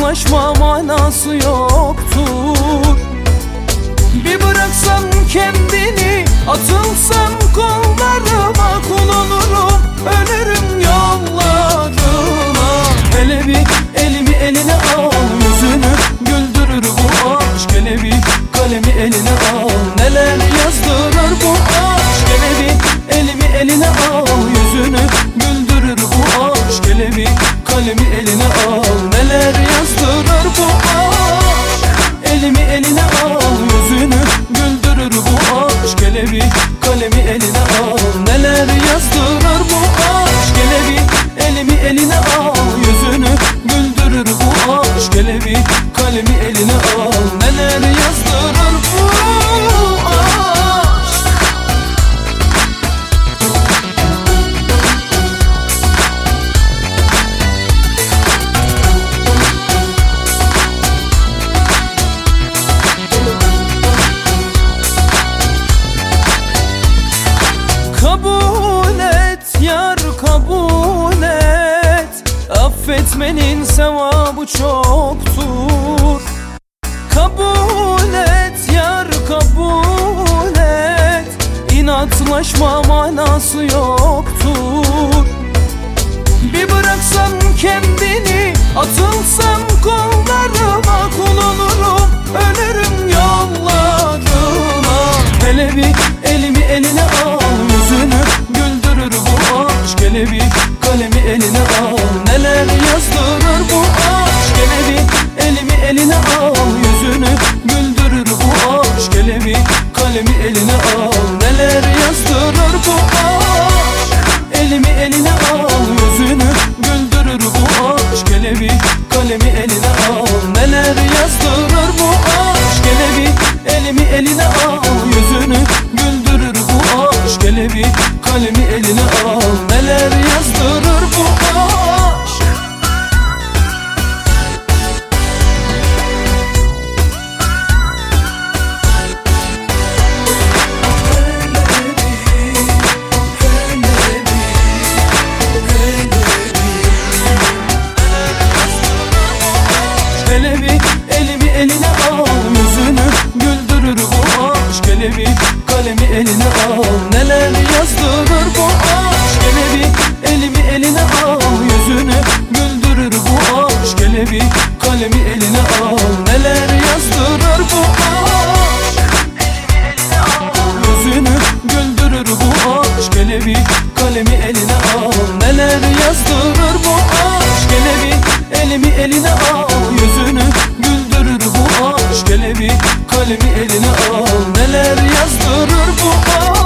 İnatlaşma manası yoktur. Bir bıraksan kendini, atılsam kollarıma, kul olurum, ölürüm yollarına. Hele bir elimi eline al, yüzünü güldürür bu aşk. Hele bir kalemi eline al, neler yazdırır bu aşk. Hele bir elimi eline al, yüzünü güldürür bu aşk. Hele bir kalemi eline al, neler yazdırır bu aşk. Elimi eline al, yüzünü güldürür bu aşk. Hele bir kalemi eline al, neler yazdırır bu aşk. Hele bir elimi eline al, yüzünü güldürür bu aşk. Hele bir kalemi eline al, neler yazdırır bu aşk. Kabul et yar, kabul et, affetmenin sevabı çoktur. Kabul et yar, kabul et, İnatlaşma manası yoktur. Bir bıraksan kendini, atılsam kollarıma, kul olurum, ölürüm yollarına. Hele bir elimi eline al, yüzünü güldürür bu aşk. Hele bir kalemi eline al, neler yazdırır bu aşk. Hele bir elimi eline al, yüzünü güldürür bu aşk. Hele bir kalemi eline al, neler yazdırır bu aşk. Elimi eline al, yüzünü güldürür bu aşk. Hele bir kalemi eline al, neler yazdırır bu aşk. Hele bir elimi eline al, yüzünü güldürür bu aşk. Hele bir kalemi eline al, neler yazdırır bu aşk. Hele bir elimi eline al, yüzünü güldürür bu aşk. Hele bir kalemi eline al, neler yazdırır bu aşk. Hele bir elimi eline al, yüzünü güldürür bu aşk. Hele bir kalemi eline al, neler yazdırır bu aşk. Yüzünü güldürür bu aşk. Hele bir kalemi eline al, neler yazdırır bu aşk. Hele bir elimi eline al, yüzünü güldürür bu aşk. Hele bir kalemi eline al, neler yazdırır bu aşk.